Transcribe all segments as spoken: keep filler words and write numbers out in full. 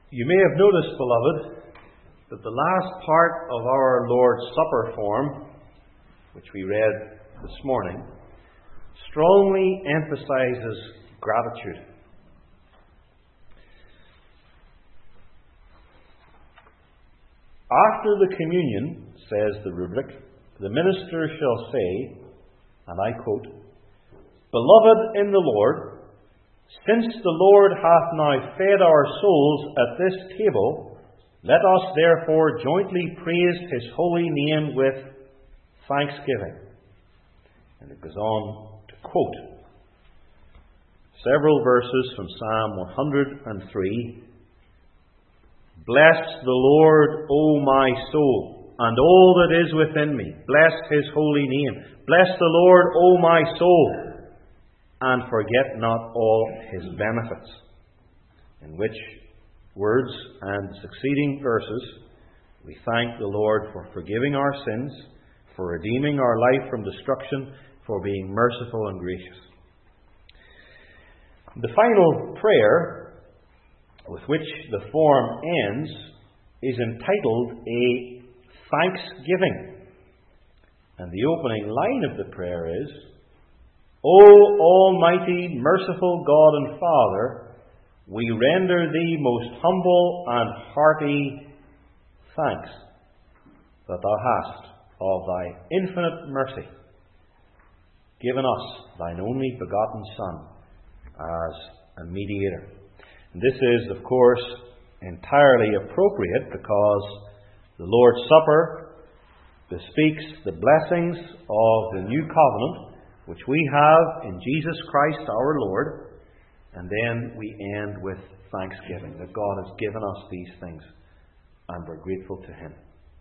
You may have noticed, beloved, that the last part of our Lord's Supper form, which we read this morning, strongly emphasizes gratitude. After the communion, says the rubric, the minister shall say, and I quote, "Beloved in the Lord, since the Lord hath now fed our souls at this table, let us therefore jointly praise his holy name with thanksgiving." And it goes on to quote several verses from Psalm one hundred three. "Bless the Lord, O my soul, and all that is within me. Bless his holy name. Bless the Lord, O my soul, and forget not all his benefits." In which words and succeeding verses we thank the Lord for forgiving our sins, for redeeming our life from destruction, for being merciful and gracious. The final prayer with which the form ends is entitled a thanksgiving. And the opening line of the prayer is, "O Almighty, merciful God and Father, we render Thee most humble and hearty thanks that Thou hast, of Thy infinite mercy, given us Thine only begotten Son as a mediator." And this is, of course, entirely appropriate because the Lord's Supper bespeaks the blessings of the new covenant which we have in Jesus Christ our Lord, and then we end with thanksgiving that God has given us these things and we're grateful to Him.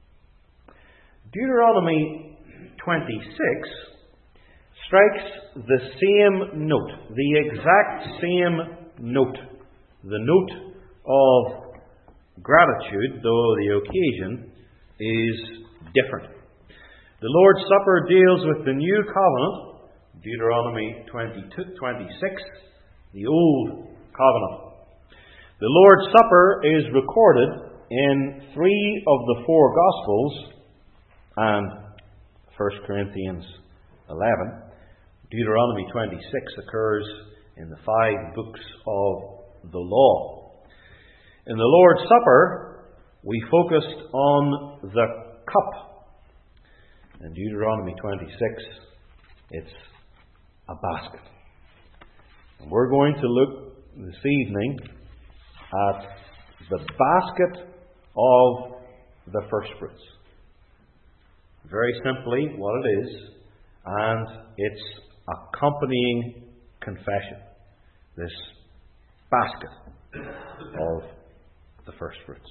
Deuteronomy twenty-six strikes the same note, the exact same note, the note of gratitude, though the occasion is different. The Lord's Supper deals with the new covenant, Deuteronomy twenty-six, the old covenant. The Lord's Supper is recorded in three of the four Gospels and First Corinthians eleven. Deuteronomy twenty-six occurs in the five books of the law. In the Lord's Supper, we focused on the cup. In Deuteronomy twenty-six, it's a basket. And we're going to look this evening at the basket of the first fruits. Very simply, what it is, and its accompanying confession. This basket of the first fruits.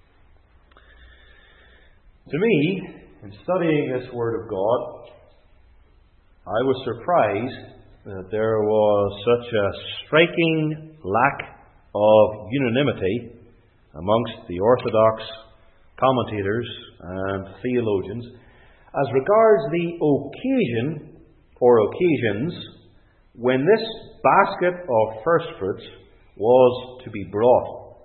To me, in studying this Word of God, I was surprised that there was such a striking lack of unanimity amongst the Orthodox commentators and theologians as regards the occasion or occasions when this basket of first fruits was to be brought.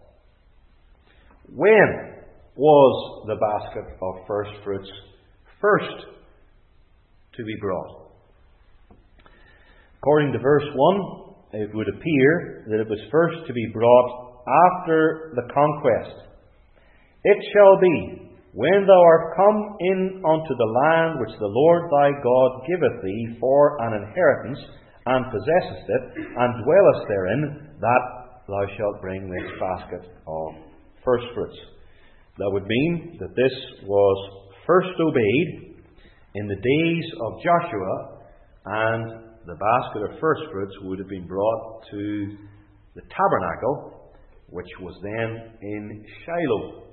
When was the basket of first fruits first to be brought? According to verse one, it would appear that it was first to be brought after the conquest. "It shall be, when thou art come in unto the land which the Lord thy God giveth thee for an inheritance, and possessest it, and dwellest therein, that thou shalt bring this basket of first fruits." That would mean that this was first obeyed in the days of Joshua, and the basket of first fruits would have been brought to the tabernacle, which was then in Shiloh.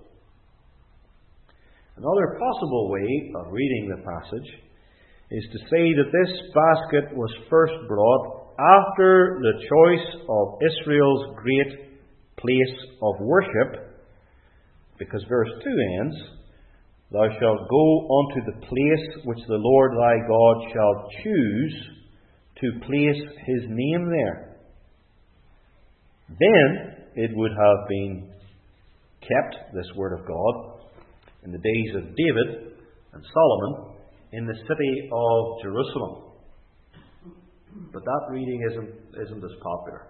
Another possible way of reading the passage is to say that this basket was first brought after the choice of Israel's great place of worship, because verse two ends, "Thou shalt go unto the place which the Lord thy God shall choose to place his name there." Then it would have been kept this word of God in the days of David and Solomon in the city of Jerusalem. But that reading isn't, isn't as popular.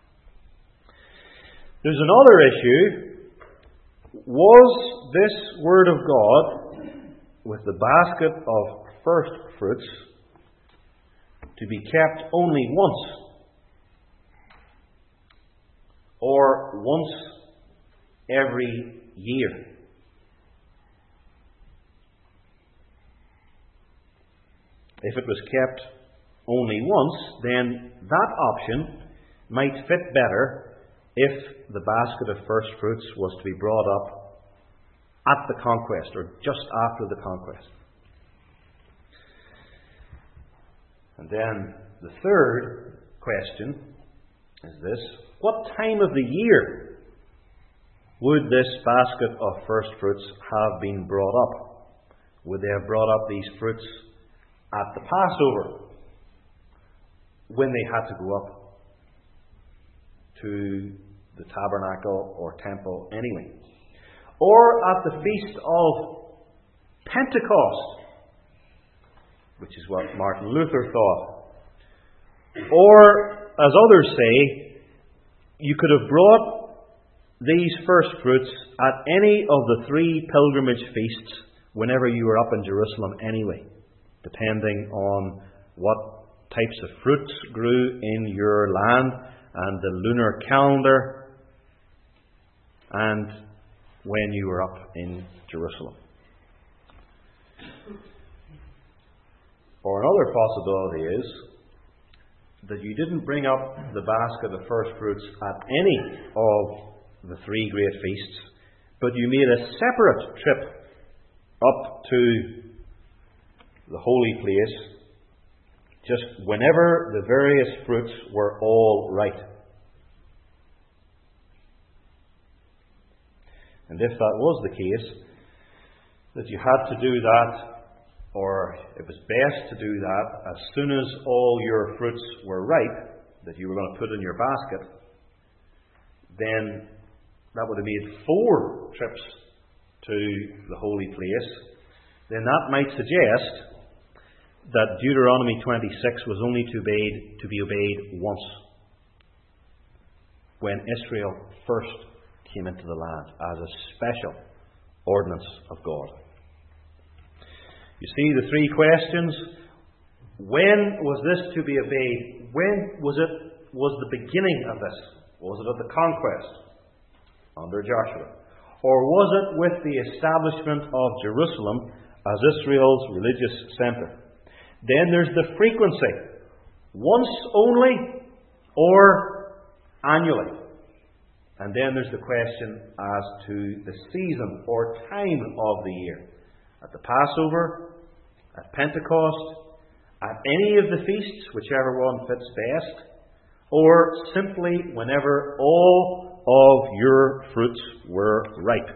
There's another issue. Was this word of God with the basket of first fruits to be kept only once, or once every year? If it was kept only once, then that option might fit better if the basket of first fruits was to be brought up at the conquest, or just after the conquest. And then the third question is this: what time of the year would this basket of first fruits have been brought up? Would they have brought up these fruits at the Passover, when they had to go up to the tabernacle or temple anyway? Or at the feast of Pentecost, which is what Martin Luther thought? Or, as others say, you could have brought these first fruits at any of the three pilgrimage feasts whenever you were up in Jerusalem anyway, depending on what types of fruits grew in your land and the lunar calendar, and when you were up in Jerusalem. Or another possibility is that you didn't bring up the basket of first fruits at any of the three great feasts, but you made a separate trip up to the holy place just whenever the various fruits were all right. And if that was the case, that you had to do that, or it was best to do that as soon as all your fruits were ripe, that you were going to put in your basket, then that would have made four trips to the holy place. Then that might suggest that Deuteronomy twenty-six was only to, obeyed, to be obeyed once, when Israel first came into the land as a special ordinance of God. You see the three questions. When was this to be obeyed? When was it was the beginning of this? Was it at the conquest under Joshua? Or was it with the establishment of Jerusalem as Israel's religious centre? Then there's the frequency. Once only, or annually? And then there's the question as to the season or time of the year. At the Passover, at Pentecost, at any of the feasts, whichever one fits best, or simply whenever all of your fruits were ripe.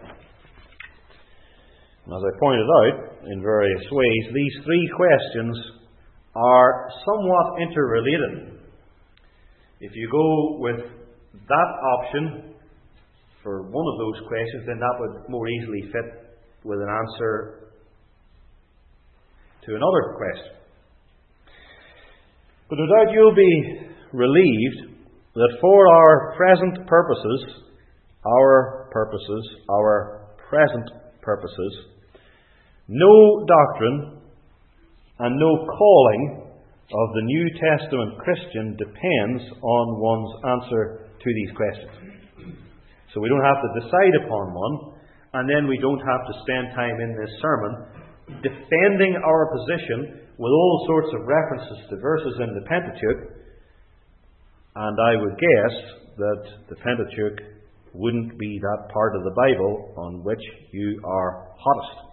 And as I pointed out in various ways, these three questions are somewhat interrelated. If you go with that option for one of those questions, then that would more easily fit with an answer to another question. But no doubt you'll be relieved that for our present purposes, our purposes, our present purposes, no doctrine and no calling of the New Testament Christian depends on one's answer to these questions. So we don't have to decide upon one, and then we don't have to spend time in this sermon defending our position with all sorts of references to verses in the Pentateuch. And I would guess that the Pentateuch wouldn't be that part of the Bible on which you are hottest.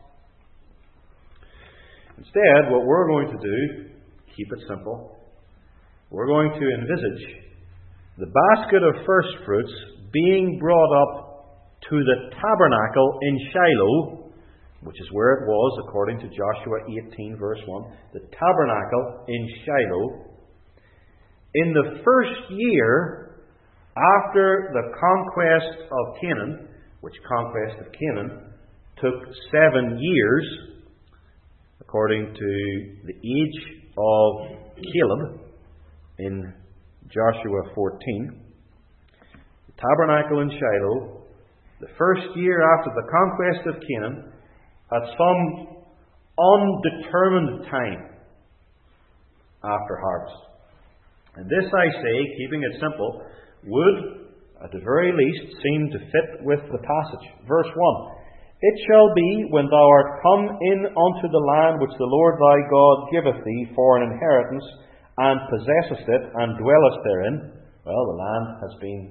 Instead, what we're going to do, keep it simple, we're going to envisage the basket of first fruits being brought up to the tabernacle in Shiloh, which is where it was according to Joshua eighteen verse one, the tabernacle in Shiloh, in the first year after the conquest of Canaan, which conquest of Canaan took seven years, according to the age of Caleb in Joshua fourteen. The tabernacle in Shiloh, the first year after the conquest of Canaan, at some undetermined time after harvest. And this, I say, keeping it simple, would, at the very least, seem to fit with the passage. Verse one. It shall be, when thou art come in unto the land which the Lord thy God giveth thee for an inheritance, and possessest it, and dwellest therein. Well, the land has been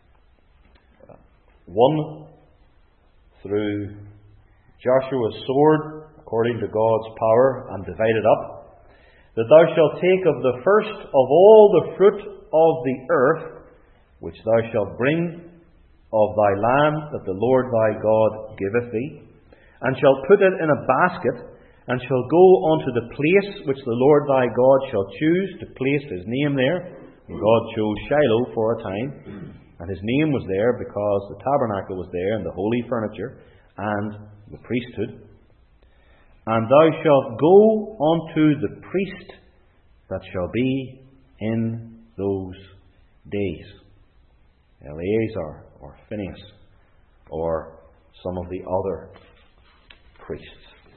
won through Joshua's sword, according to God's power, and divided up. That thou shalt take of the first of all the fruit of the earth, which thou shalt bring of thy land that the Lord thy God giveth thee, and shalt put it in a basket, and shalt go unto the place which the Lord thy God shall choose to place his name there. And God chose Shiloh for a time, and his name was there because the tabernacle was there, and the holy furniture, and the priesthood. And thou shalt go unto the priest that shall be in those days. Eleazar, or Phinehas, or some of the other priests.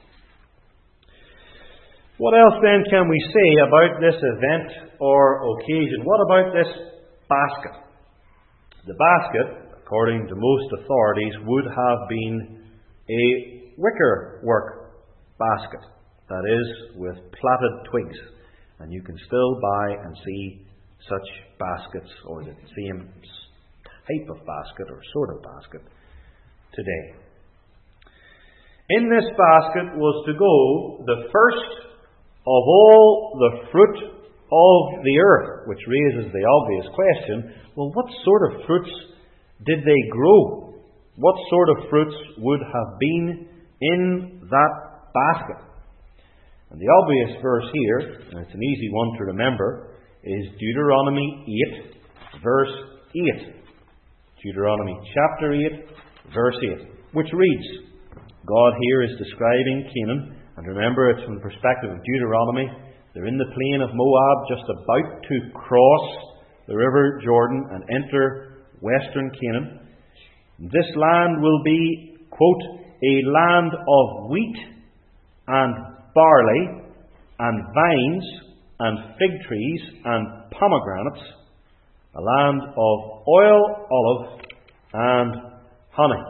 What else then can we say about this event or occasion? What about this basket? The basket, according to most authorities, would have been a wicker work basket, that is, with plaited twigs. And you can still buy and see such baskets, or the same type of basket or sort of basket, today. In this basket was to go the first of all the fruit of the earth, which raises the obvious question, well, what sort of fruits did they grow? What sort of fruits would have been in that basket? And the obvious verse here, and it's an easy one to remember, is Deuteronomy eight, verse eight. Deuteronomy chapter eight, verse eight, which reads, God here is describing Canaan, and remember it's from the perspective of Deuteronomy. They're in the plain of Moab, just about to cross the river Jordan and enter western Canaan. This land will be, quote, a land of wheat and barley and vines and fig trees and pomegranates, a land of oil, olive, and honey.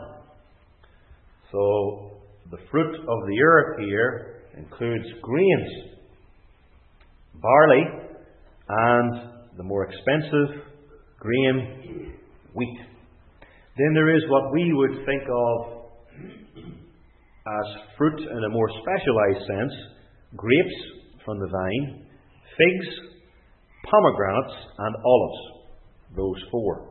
So the fruit of the earth here includes grains, barley, and the more expensive grain, wheat. Then there is what we would think of as fruit in a more specialized sense: grapes from the vine, figs, pomegranates, and olives. Those four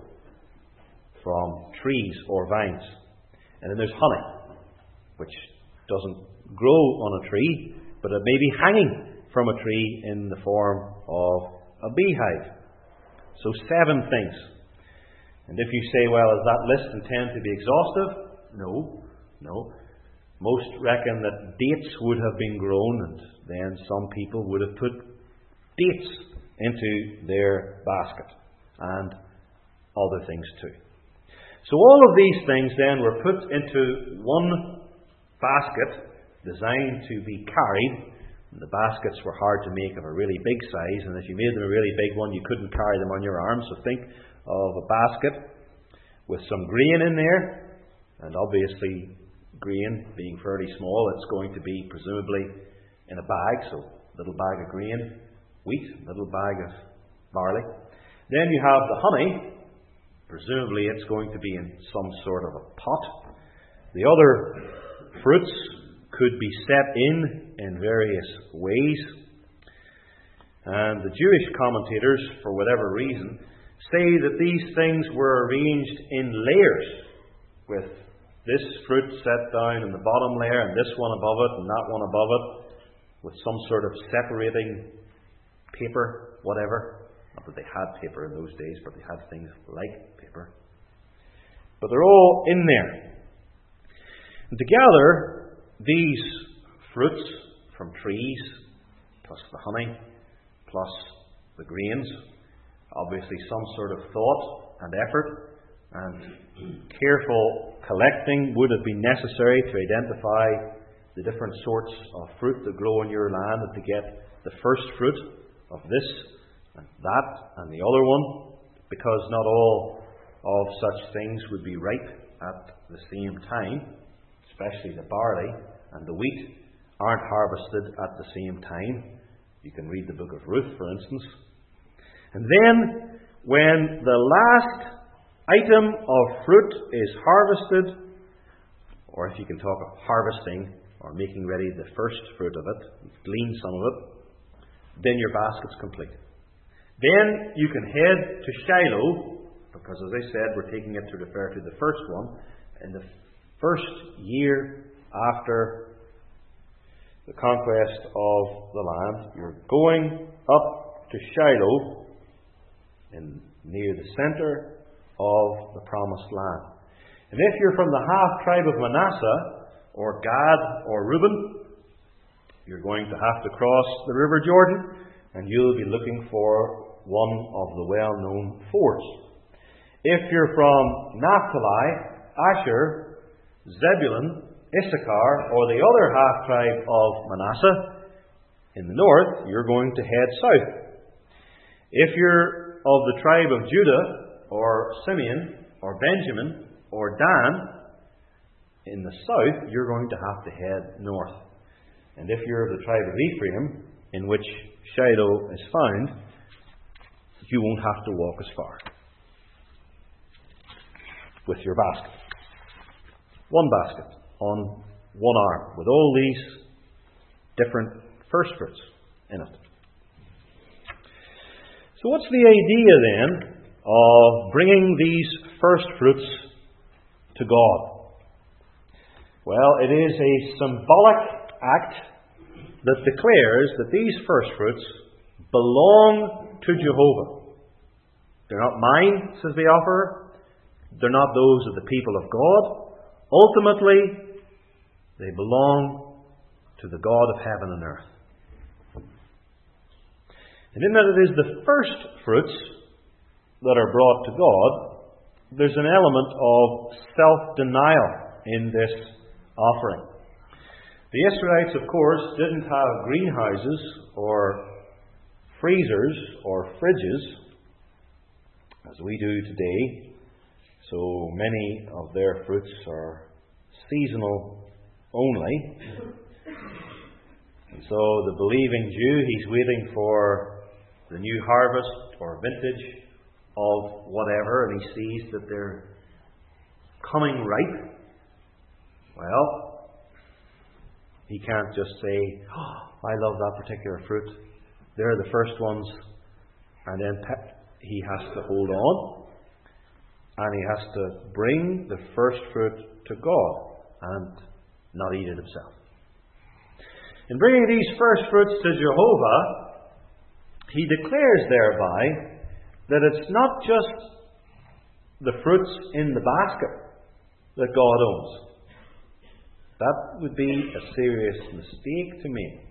from trees or vines. And then there's honey, which doesn't grow on a tree, but it may be hanging from a tree in the form of a beehive. So seven things. And if you say, well, is that list intended to be exhaustive? No, no. Most reckon that dates would have been grown, and then some people would have put dates into their basket, and other things too. So all of these things then were put into one basket designed to be carried. The baskets were hard to make of a really big size, and if you made them a really big one, you couldn't carry them on your arm. So think of a basket with some grain in there, and obviously grain being fairly small, it's going to be presumably in a bag. So little bag of grain, wheat, little bag of barley. Then you have the honey. Presumably it's going to be in some sort of a pot. The other fruits could be set in in various ways. And the Jewish commentators, for whatever reason, say that these things were arranged in layers, with this fruit set down in the bottom layer, and this one above it, and that one above it, with some sort of separating paper, whatever. Not that they had paper in those days, but they had things like paper. But they're all in there. And together, these fruits from trees, plus the honey, plus the grains, obviously some sort of thought and effort and careful collecting would have been necessary to identify the different sorts of fruit that grow in your land and to get the first fruit of this and that and the other one, because not all of such things would be ripe at the same time, especially the barley and the wheat aren't harvested at the same time. You can read the book of Ruth, for instance. And then, when the last item of fruit is harvested, or if you can talk of harvesting or making ready the first fruit of it, glean some of it, then your basket's complete. Then you can head to Shiloh, because as I said, we're taking it to refer to the first one, in the first year after the conquest of the land. You're going up to Shiloh, in near the centre of the promised land. And if you're from the half tribe of Manasseh, or Gad, or Reuben, you're going to have to cross the River Jordan, and you'll be looking for one of the well-known fords. If you're from Naphtali, Asher, Zebulun, Issachar, or the other half tribe of Manasseh, in the north, you're going to head south. If you're of the tribe of Judah, or Simeon, or Benjamin, or Dan, in the south, you're going to have to head north. And if you're of the tribe of Ephraim, in which Shiloh is found, you won't have to walk as far with your basket. One basket on one arm, with all these different first fruits in it. So what's the idea then of bringing these first fruits to God? Well, it is a symbolic act that declares that these first fruits belong to Jehovah. They're not mine, says the offerer. They're not those of the people of God. Ultimately, they belong to the God of heaven and earth. And in that it is the first fruits that are brought to God, there's an element of self-denial in this offering. The Israelites, of course, didn't have greenhouses or freezers or fridges as we do today, so many of their fruits are seasonal only. And so the believing Jew, he's waiting for the new harvest or vintage of whatever, and he sees that they're coming ripe. Well, he can't just say, oh, I love that particular fruit. They're the first ones. And then he has to hold on. And he has to bring the first fruit to God and not eat it himself. In bringing these first fruits to Jehovah, he declares thereby that it's not just the fruits in the basket that God owns. That would be a serious mistake to make.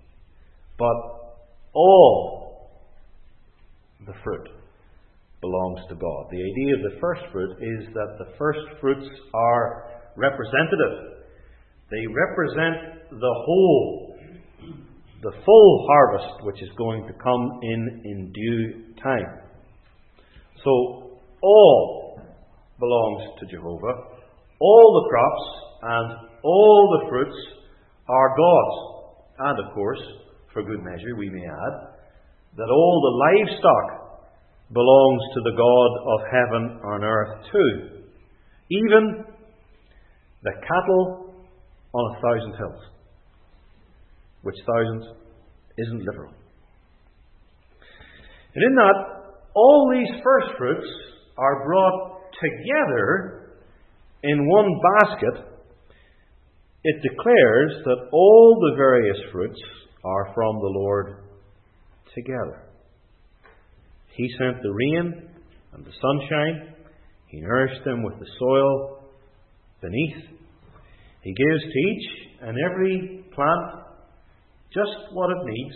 But all the fruit belongs to God. The idea of the first fruit is that the first fruits are representative. They represent the whole, the full harvest which is going to come in in due time. So all belongs to Jehovah. All the crops and all the fruits are God's. And of course, for good measure, we may add that all the livestock belongs to the God of heaven and earth too. Even the cattle on a thousand hills, which thousand isn't literal. And in that, all these first fruits are brought together in one basket. It declares that all the various fruits are from the Lord together. He sent the rain and the sunshine. He nourished them with the soil beneath. He gives to each and every plant just what it needs.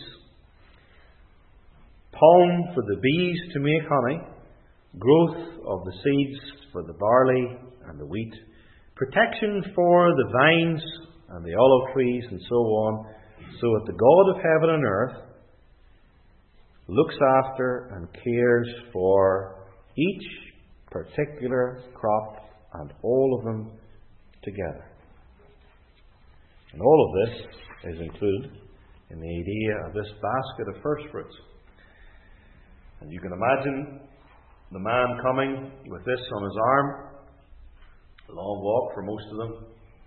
Pollen for the bees to make honey, growth of the seeds for the barley and the wheat, protection for the vines and the olive trees and so on, so that the God of heaven and earth looks after and cares for each particular crop and all of them together. And all of this is included in the idea of this basket of first fruits. And you can imagine the man coming with this on his arm, a long walk for most of them,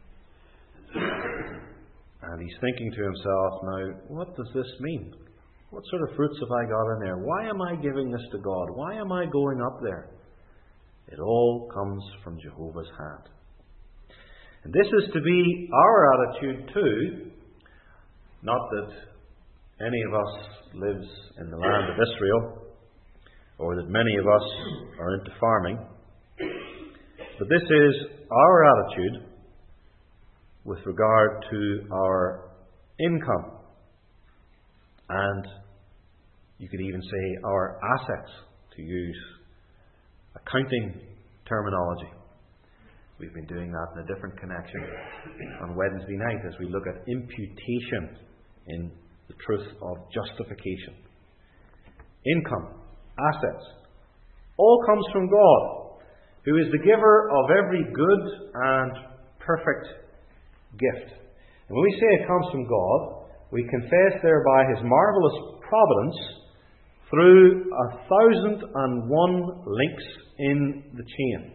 and he's thinking to himself, now, what does this mean? What sort of fruits have I got in there? Why am I giving this to God? Why am I going up there? It all comes from Jehovah's hand. And this is to be our attitude too. Not that any of us lives in the land of Israel, or that many of us are into farming. But this is our attitude with regard to our income. And you could even say our assets, to use accounting terminology. We've been doing that in a different connection on Wednesday night as we look at imputation in the truth of justification. Income, assets, all comes from God, who is the giver of every good and perfect gift. And when we say it comes from God, we confess thereby His marvellous providence through a thousand and one links in the chain.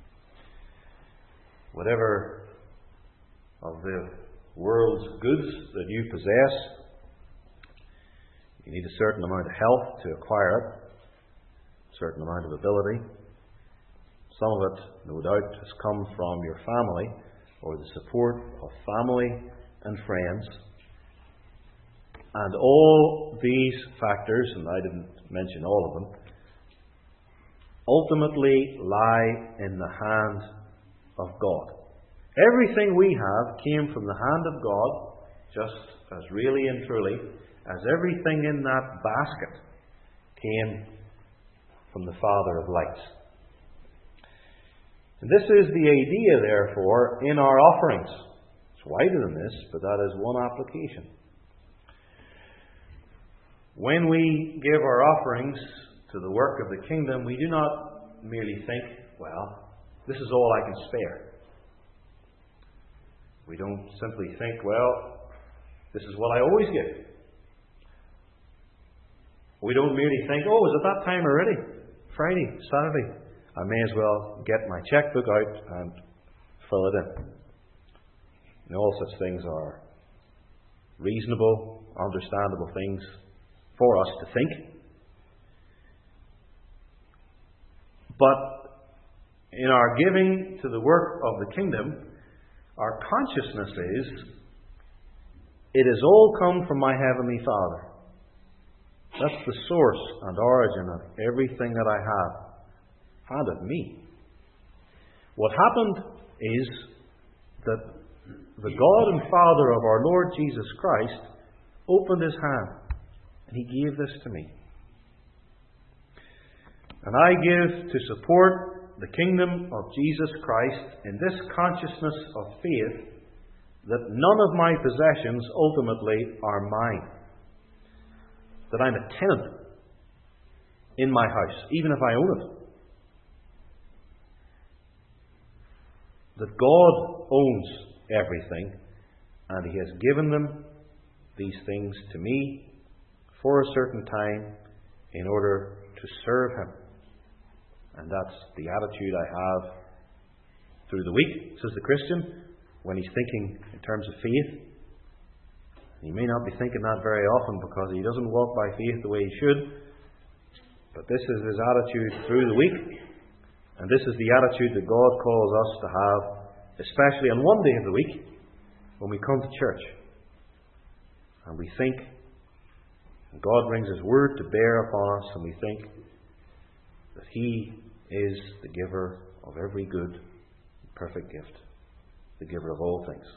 Whatever of the world's goods that you possess, you need a certain amount of health to acquire it, a certain amount of ability. Some of it, no doubt, has come from your family or the support of family and friends. And all these factors, and I didn't mention all of them, ultimately lie in the hand of God. Everything we have came from the hand of God, just as really and truly as everything in that basket came from the Father of lights. And this is the idea, therefore, in our offerings. It's wider than this, but that is one application. When we give our offerings to the work of the kingdom, we do not merely think, well, this is all I can spare. We don't simply think, well, this is what I always give. We don't merely think, oh, is it that time already? Friday, Saturday. I may as well get my checkbook out and fill it in. And all such things are reasonable, understandable things for us to think. But in our giving to the work of the kingdom, our consciousness is, it has all come from my Heavenly Father. That's the source and origin of everything that I have. Hand of me. What happened is that the God and Father of our Lord Jesus Christ opened His hand and He gave this to me. And I give to support the kingdom of Jesus Christ in this consciousness of faith that none of my possessions ultimately are mine. That I'm a tenant in my house, even if I own it. That God owns everything, and He has given them, these things, to me for a certain time in order to serve Him. And that's the attitude I have through the week, says the Christian, when he's thinking in terms of faith. He may not be thinking that very often because he doesn't walk by faith the way he should. But this is his attitude through the week. And this is the attitude that God calls us to have, especially on one day of the week, when we come to church. And we think, and God brings His Word to bear upon us, and we think that He is the giver of every good, perfect gift. the giver of all things.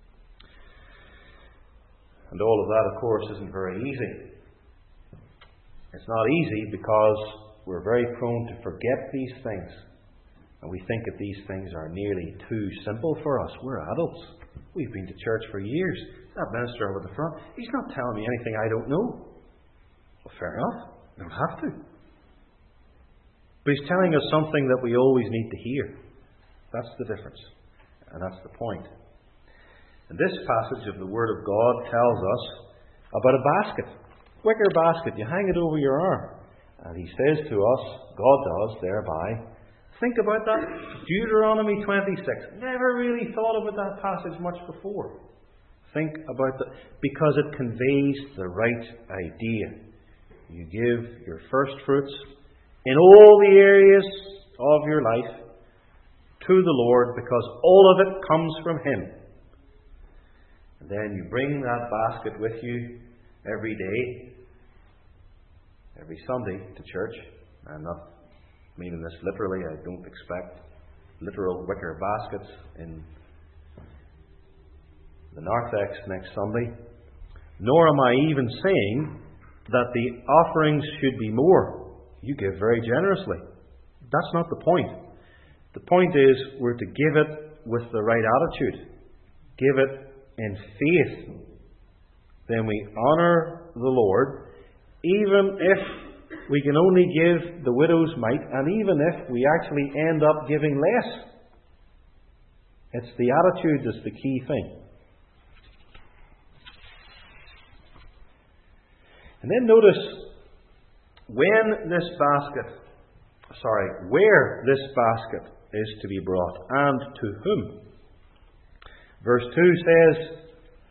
And all of that, of course, isn't very easy. It's not easy because we're very prone to forget these things. And we think that these things are nearly too simple for us. We're adults. We've been to church for years. That minister over the front, he's not telling me anything I don't know. Well, fair enough. I don't have to. But he's telling us something that we always need to hear. That's the difference. And that's the point. And this passage of the Word of God tells us about a basket. Wicker basket. You hang it over your arm. And he says to us, God does thereby, think about that. Deuteronomy twenty-six. Never really thought about that passage much before. Think about that, because it conveys the right idea. You give your first fruits in all the areas of your life to the Lord, because all of it comes from Him. And then you bring that basket with you every day, every Sunday to church. I'm not meaning this literally. I don't expect literal wicker baskets in the narthex next Sunday. Nor am I even saying that the offerings should be more. You give very generously. That's not the point. The point is we're to give it with the right attitude. Give it in faith. Then we honour the Lord, even if we can only give the widow's mite, and even if we actually end up giving less. It's the attitude that's the key thing. And then notice when this basket, sorry, where this basket is to be brought, and to whom. Verse two says,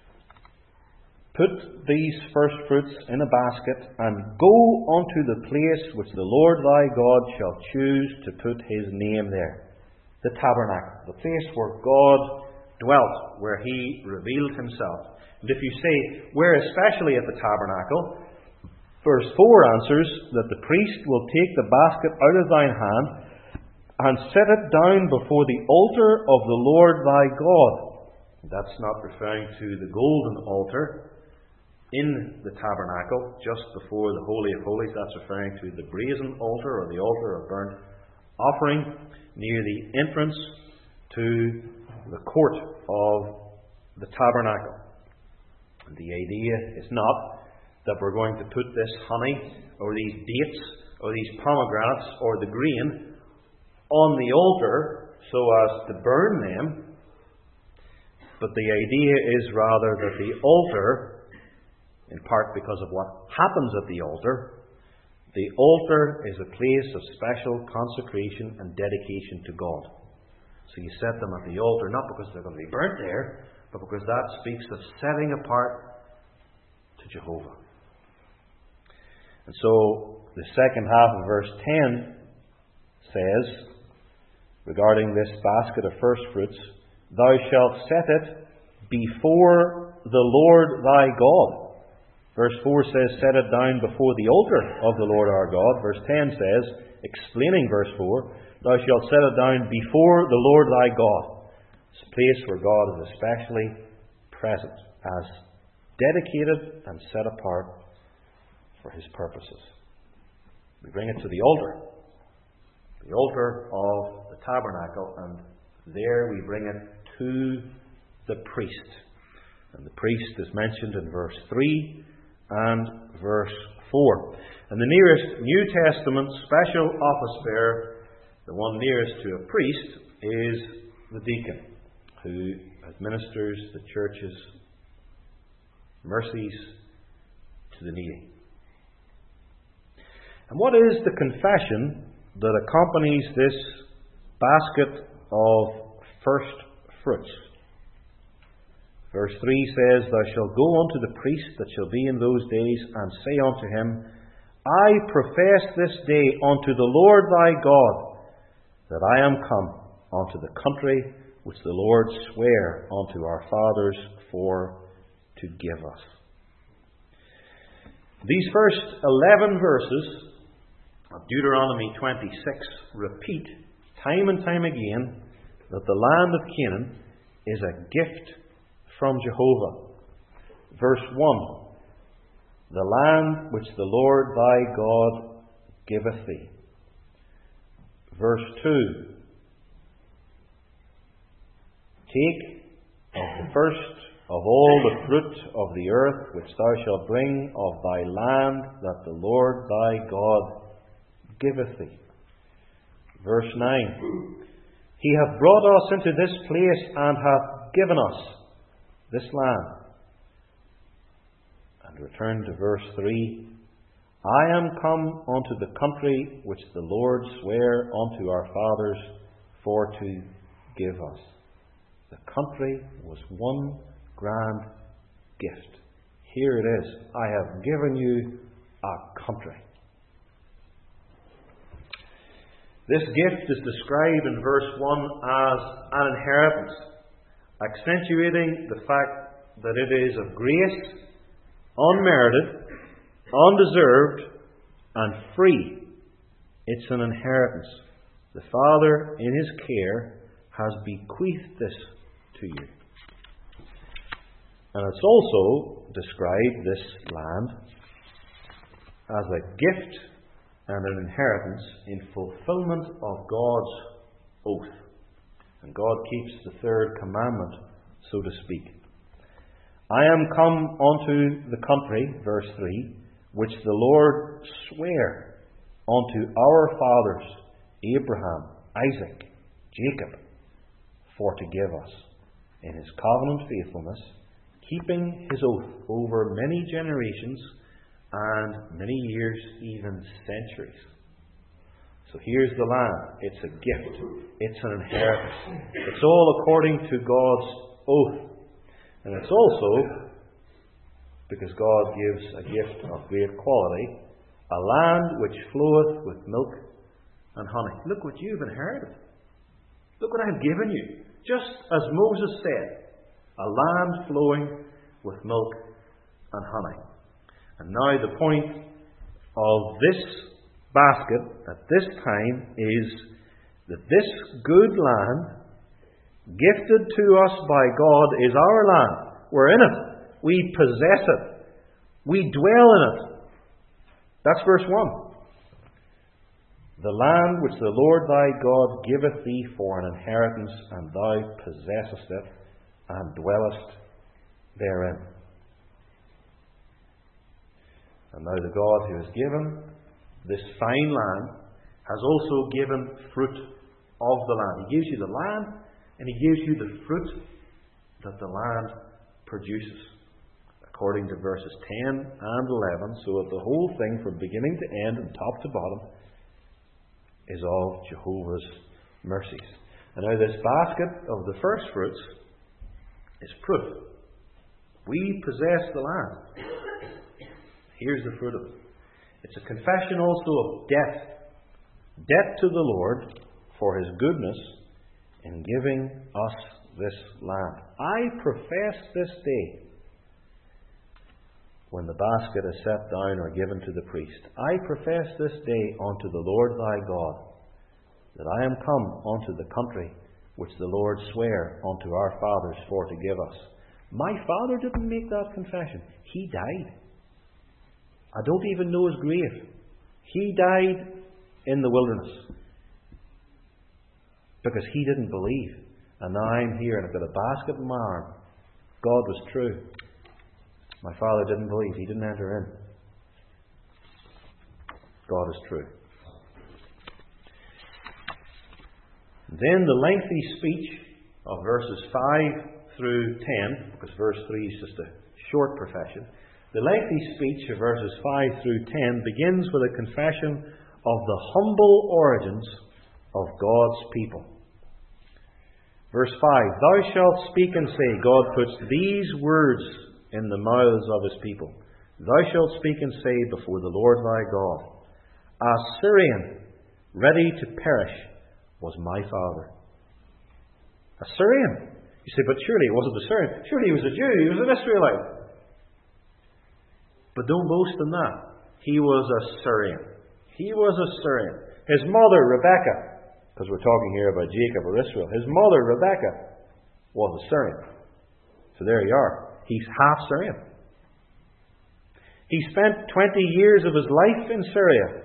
put these first fruits in a basket, and go unto the place which the Lord thy God shall choose to put His name there. The tabernacle, the place where God dwelt, where He revealed Himself. And if you say, where especially at the tabernacle, verse four answers that the priest will take the basket out of thine hand and set it down before the altar of the Lord thy God. That's not referring to the golden altar in the tabernacle, just before the Holy of Holies. That's referring to the brazen altar, or the altar of burnt offering, near the entrance to the court of the tabernacle. The idea is not that we're going to put this honey, or these dates, or these pomegranates, or the grain on the altar so as to burn them. But the idea is rather that the altar, in part because of what happens at the altar, the altar is a place of special consecration and dedication to God. So you set them at the altar, not because they're going to be burnt there, but because that speaks of setting apart to Jehovah. And so the second half of verse ten says, regarding this basket of first fruits, thou shalt set it before the Lord thy God. Verse four says, set it down before the altar of the Lord our God. Verse ten says, explaining verse four, thou shalt set it down before the Lord thy God. It's a place where God is especially present, as dedicated and set apart for His purposes. We bring it to the altar, the altar of the tabernacle, and there we bring it to the priest. And the priest is mentioned in verse three and verse four. And the nearest New Testament special office bearer, the one nearest to a priest, is the deacon, who administers the church's mercies to the needy. And what is the confession that accompanies this basket of first fruits? Verse three says, thou shalt go unto the priest that shall be in those days, and say unto him, I profess this day unto the Lord thy God, that I am come unto the country which the Lord sware unto our fathers for to give us. These first eleven verses of Deuteronomy twenty-six repeat time and time again that the land of Canaan is a gift from Jehovah. Verse one. The land which the Lord thy God giveth thee. Verse two. Take of the first of all the fruit of the earth which thou shalt bring of thy land that the Lord thy God giveth thee. Verse nine. He hath brought us into this place and hath given us this land. And return to verse three. I am come unto the country which the Lord sware unto our fathers for to give us. The country was one grand gift. Here it is. I have given you a country. This gift is described in verse one as an inheritance, accentuating the fact that it is of grace, unmerited, undeserved, and free. It's an inheritance. The Father, in His care, has bequeathed this to you. And it's also described, this land, as a gift and an inheritance in fulfillment of God's oath. And God keeps the third commandment, so to speak. I am come unto the country, verse three, which the Lord sware unto our fathers, Abraham, Isaac, Jacob, for to give us, in His covenant faithfulness, keeping His oath over many generations and many years, even centuries. So here's the land. It's a gift. It's an inheritance. It's all according to God's oath. And it's also, because God gives a gift of great quality, a land which floweth with milk and honey. Look what you've inherited. Look what I've given you. Just as Moses said, a land flowing with milk and honey. And now the point of this basket at this time is that this good land, gifted to us by God, is our land. We're in it. We possess it. We dwell in it. That's verse one. The land which the Lord thy God giveth thee for an inheritance, and thou possessest it, and dwellest therein. And now the God who has given this fine land has also given fruit of the land. He gives you the land, and He gives you the fruit that the land produces, according to verses ten and eleven, so that the whole thing from beginning to end and top to bottom is of Jehovah's mercies. And now this basket of the first fruits is proof. We possess the land. Here's the fruit of it. It's a confession also of debt. Debt to the Lord for His goodness in giving us this land. I profess this day, when the basket is set down or given to the priest, I profess this day unto the Lord thy God, that I am come unto the country which the Lord sware unto our fathers for to give us. My father didn't make that confession. He died. I don't even know his grave. He died in the wilderness because he didn't believe. And now I'm here and I've got a basket in my arm. God was true. My father didn't believe. He didn't enter in. God is true. Then the lengthy speech of verses five through ten, because verse three is just a short profession. The lengthy speech of verses five through ten begins with a confession of the humble origins of God's people. Verse five, Thou shalt speak and say, God puts these words in the mouths of His people. Thou shalt speak and say before the Lord thy God, A Syrian ready to perish was my father. A Syrian. You say, but surely he wasn't a Syrian. Surely he was a Jew. He was an Israelite. But don't boast in that. He was a Syrian. He was a Syrian. His mother, Rebekah, because we're talking here about Jacob or Israel, his mother, Rebekah, was a Syrian. So there you are. He's half Syrian. He spent twenty years of his life in Syria.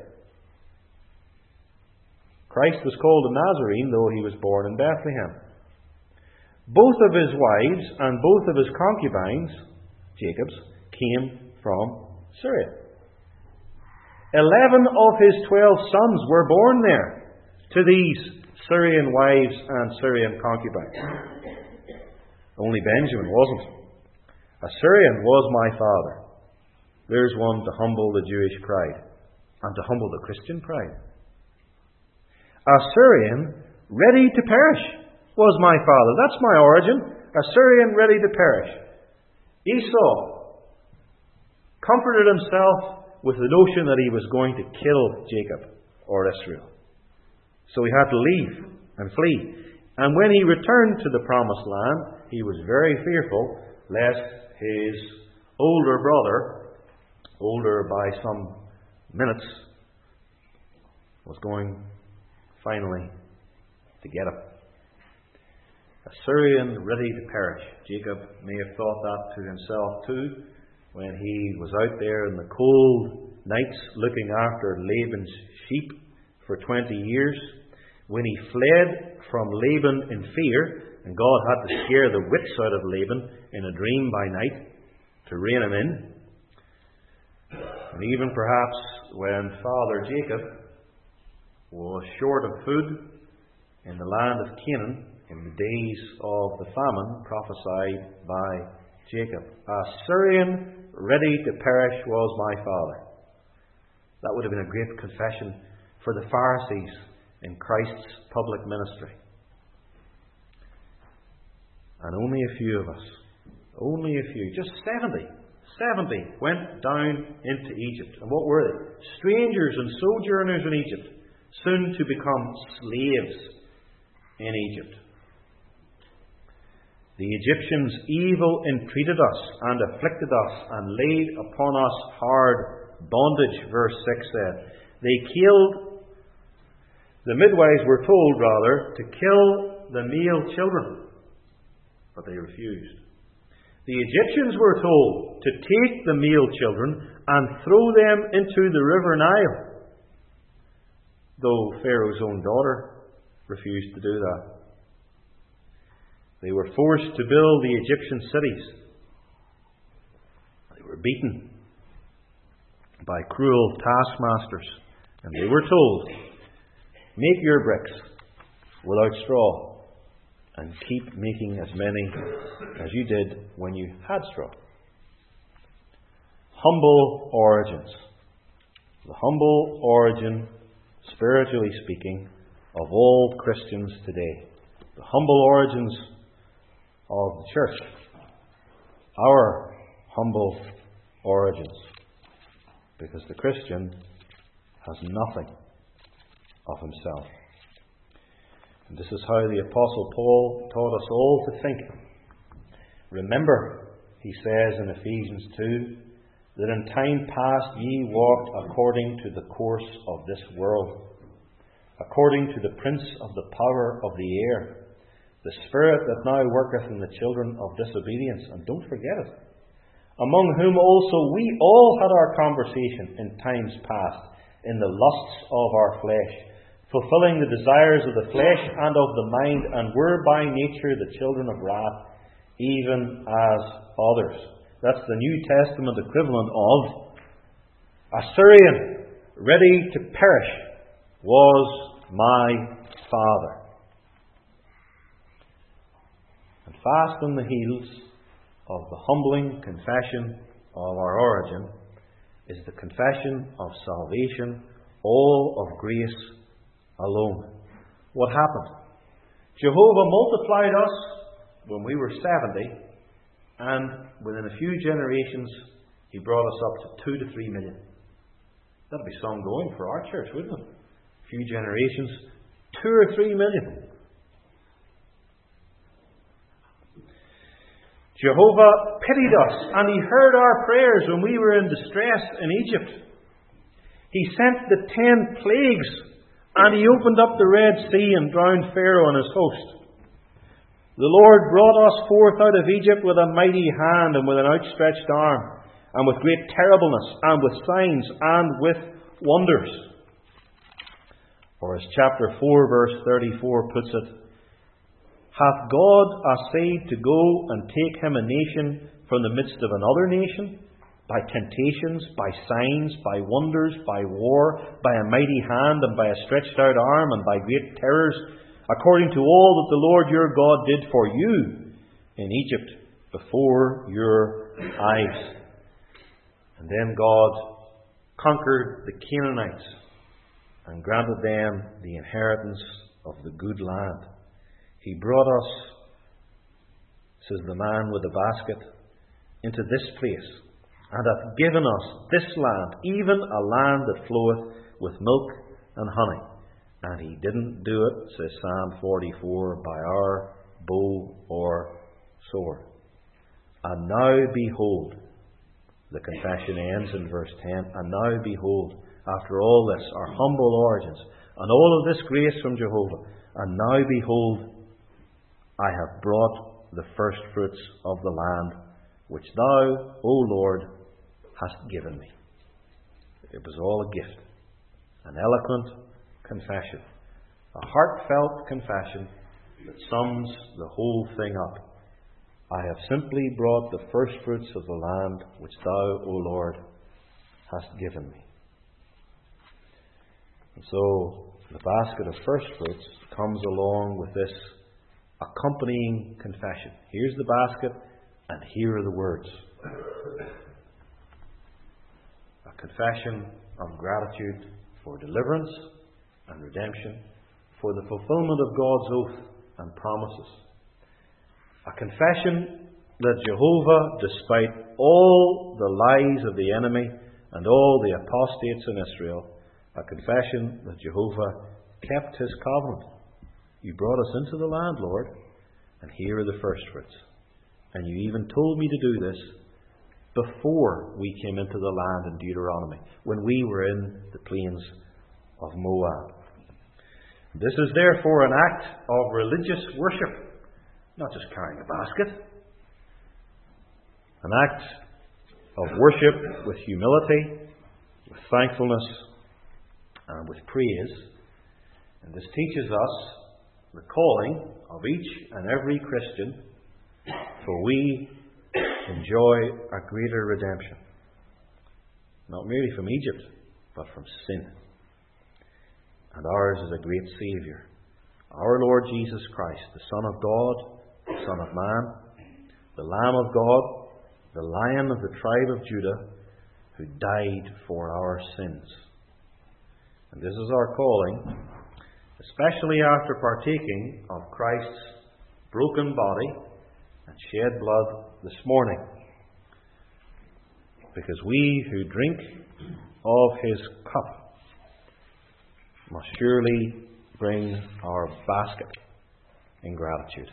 Christ was called a Nazarene, though he was born in Bethlehem. Both of his wives and both of his concubines, Jacob's, came from Syria. Eleven of his twelve sons were born there to these Syrian wives and Syrian concubines. Only Benjamin wasn't. A Syrian was my father. There's one to humble the Jewish pride and to humble the Christian pride. A Syrian ready to perish was my father. That's my origin. A Syrian ready to perish. Esau comforted himself with the notion that he was going to kill Jacob or Israel. So he had to leave and flee. And when he returned to the promised land, he was very fearful lest his older brother, older by some minutes, was going finally to get him. A Syrian ready to perish. Jacob may have thought that to himself too when he was out there in the cold nights looking after Laban's sheep for twenty years. When he fled from Laban in fear, and God had to scare the wits out of Laban in a dream by night to rein him in. And even perhaps when Father Jacob was short of food in the land of Canaan in the days of the famine prophesied by Jacob. A Syrian ready to perish was my father. That would have been a great confession for the Pharisees in Christ's public ministry. And only a few of us, only a few, just seventy, seventy went down into Egypt. And what were they? Strangers and sojourners in Egypt, soon to become slaves in Egypt. The Egyptians evil entreated us and afflicted us and laid upon us hard bondage, verse six said. They killed, the midwives were told rather, to kill the male children, but they refused. The Egyptians were told to take the male children and throw them into the river Nile, though Pharaoh's own daughter refused to do that. They were forced to build the Egyptian cities. They were beaten by cruel taskmasters, and they were told, make your bricks without straw and keep making as many as you did when you had straw. Humble origins. The humble origin, spiritually speaking, of all Christians today. The humble origins of the church. Our humble origins. Because the Christian has nothing of himself. And this is how the Apostle Paul taught us all to think. Remember, he says in Ephesians two, that in time past ye walked according to the course of this world, according to the prince of the power of the air, the spirit that now worketh in the children of disobedience. And don't forget it. Among whom also we all had our conversation in times past, in the lusts of our flesh, fulfilling the desires of the flesh and of the mind, and were by nature the children of wrath, even as others. That's the New Testament equivalent of a Syrian ready to perish was my father. And fast on the heels of the humbling confession of our origin is the confession of salvation, all of grace alone. What happened? Jehovah multiplied us when we were seventy, and within a few generations He brought us up to two to three million. That'd be some going for our church, wouldn't it? A few generations, two or three million. Jehovah pitied us, and He heard our prayers when we were in distress in Egypt. He sent the ten plagues, and He opened up the Red Sea and drowned Pharaoh and his host. The Lord brought us forth out of Egypt with a mighty hand and with an outstretched arm, and with great terribleness, and with signs, and with wonders. Or as chapter four, verse thirty-four puts it, hath God assayed to go and take him a nation from the midst of another nation, by temptations, by signs, by wonders, by war, by a mighty hand, and by a stretched out arm, and by great terrors, according to all that the Lord your God did for you in Egypt before your eyes? And then God conquered the Canaanites and granted them the inheritance of the good land. He brought us, says the man with the basket, into this place, and hath given us this land, even a land that floweth with milk and honey. And he didn't do it, says Psalm forty-four, by our bow or sword. And now behold, the confession ends in verse ten, and now behold, after all this, our humble origins, and all of this grace from Jehovah, and now behold, I have brought the first fruits of the land, which thou, O Lord, hast given me. It was all a gift, an eloquent confession, a heartfelt confession that sums the whole thing up. I have simply brought the first fruits of the land which thou, O Lord, hast given me. And so the basket of first fruits comes along with this accompanying confession. Here's the basket, and here are the words. A confession of gratitude for deliverance and redemption, for the fulfillment of God's oath and promises. A confession that Jehovah, despite all the lies of the enemy and all the apostates in Israel, a confession that Jehovah kept his covenant. You brought us into the land, Lord, and here are the first fruits. And you even told me to do this before we came into the land in Deuteronomy, when we were in the plains of Moab. This is therefore an act of religious worship, not just carrying a basket. An act of worship with humility, with thankfulness, and with praise. And this teaches us the calling of each and every Christian, for we enjoy a greater redemption. Not merely from Egypt, but from sin. And ours is a great Saviour, our Lord Jesus Christ, the Son of God, the Son of Man, the Lamb of God, the Lion of the tribe of Judah, who died for our sins. And this is our calling, especially after partaking of Christ's broken body and shed blood this morning. Because we who drink of his cup must surely bring our basket in gratitude.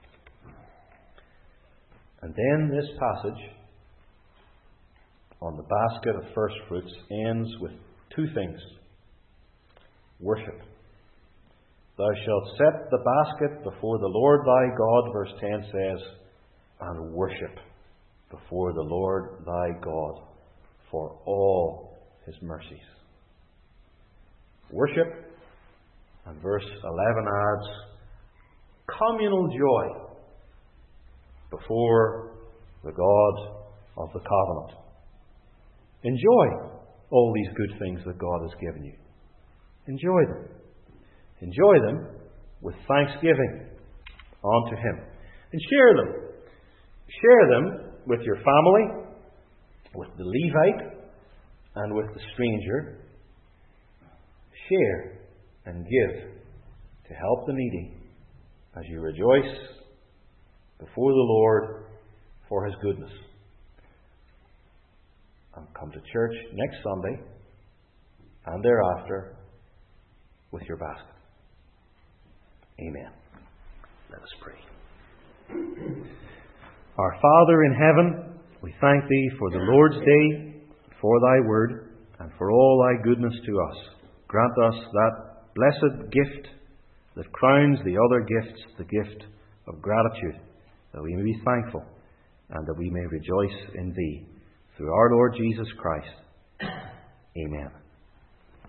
And then this passage on the basket of first fruits ends with two things. Worship. Thou shalt set the basket before the Lord thy God, verse ten says, and worship before the Lord thy God for all his mercies. Worship, and verse eleven adds, communal joy before the God of the covenant. Enjoy all these good things that God has given you. Enjoy them. Enjoy them with thanksgiving unto him. And share them. Share them with your family, with the Levite, and with the stranger. Share and give to help the needy as you rejoice before the Lord for his goodness. And come to church next Sunday and thereafter with your basket. Amen. Let us pray. Our Father in heaven, we thank thee for the Lord's day, for thy word, and for all thy goodness to us. Grant us that blessed gift that crowns the other gifts, the gift of gratitude, that we may be thankful, and that we may rejoice in Thee. Through our Lord Jesus Christ. Amen.